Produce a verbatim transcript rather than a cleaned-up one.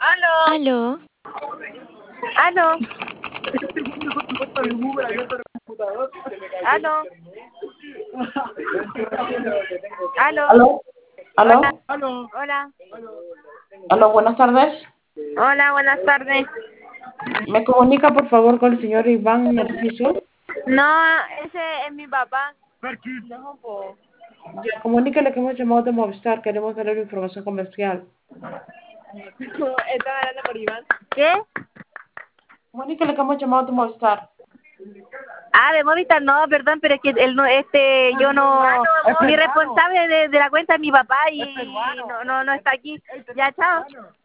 Aló, Aló, aló, aló, aló, Aló, hola, aló, hola, aló, buenas tardes. hola, buenas tardes. ¿Me comunica por favor con el señor Iván Narciso? No, ese es mi papá. No, po. Ya, comuníquele que hemos llamado de Movistar, queremos darle información comercial. ¿Estaba hablando por Iván? ¿Qué? Comuníquele que hemos llamado de Movistar. Ah, de Movistar, no, perdón, pero es que él no, este, yo no, mi responsable de, de la cuenta es mi papá y no, no, no está aquí. Ya, chao.